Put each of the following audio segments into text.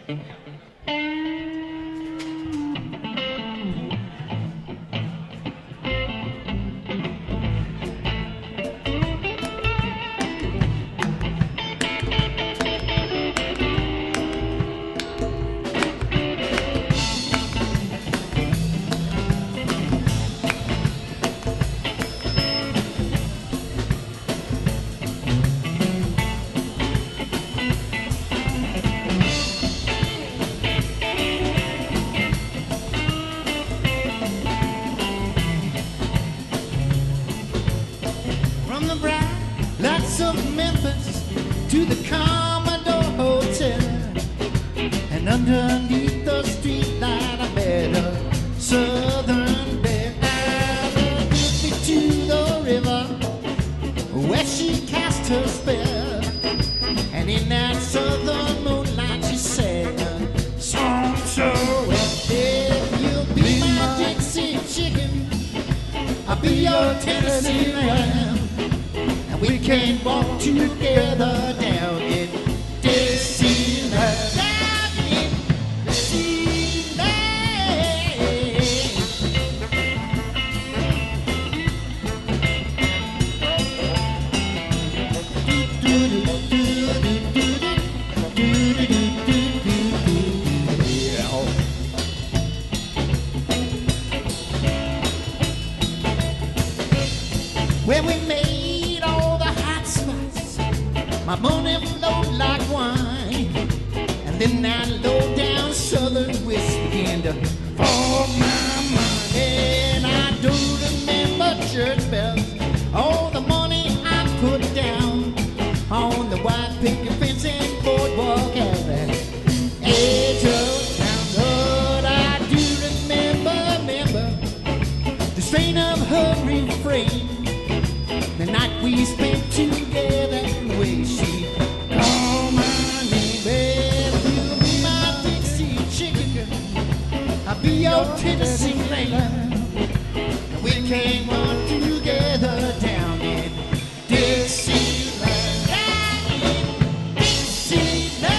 From the bright lights of Memphis to the Commodore Hotel, and underneath the street light I met a southern belle. I took me to the river where she cast her spell, and in that southern moonlight she sang a song so well. If you'll be my Dixie chicken, I'll be your Tennessee lamb, and we can walk together down in Dixieland. Down in Dixieland. Where we made all the hot spots, my money flowed like wine, and then that low down southern whisk began to fall my mind. And I don't remember church bells, all the money I put down on the white picket fence and boardwalk at the edge of town. But I do remember the strain of her refrain, the night we spent together, and the way she called my name. Well, you'll be my Dixie chicken girl, I'll be your Tennessee lamb, and we can walk together down in Dixieland. Down in Dixieland.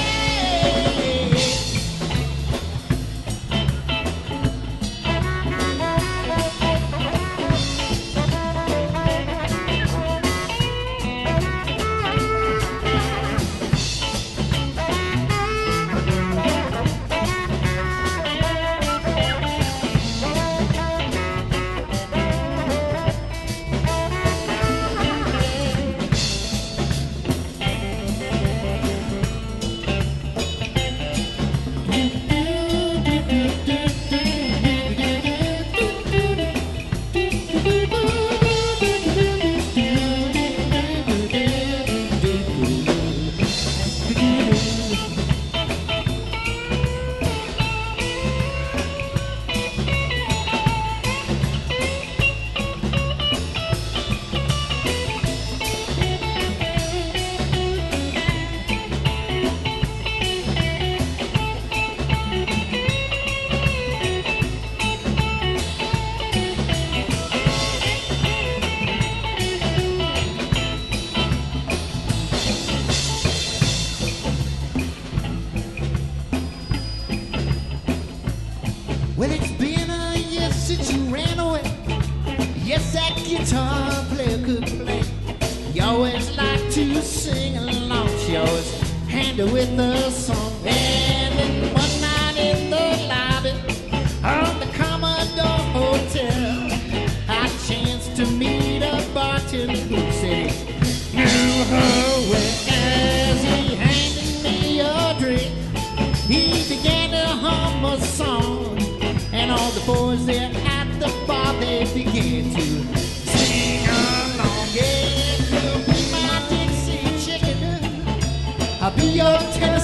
Well, it's been a year since you ran away. Yes, that guitar player could play. You always liked to sing along. She always handled with a song. And then one night in the lobby of the Commodore Hotel, I chanced to meet a bartender who said he knew her well. As he handed me a drink, he began to hum a song, and all the boys there at the bar, they began to sing along. Yeah, you'll be my Dixie chicken, I'll be your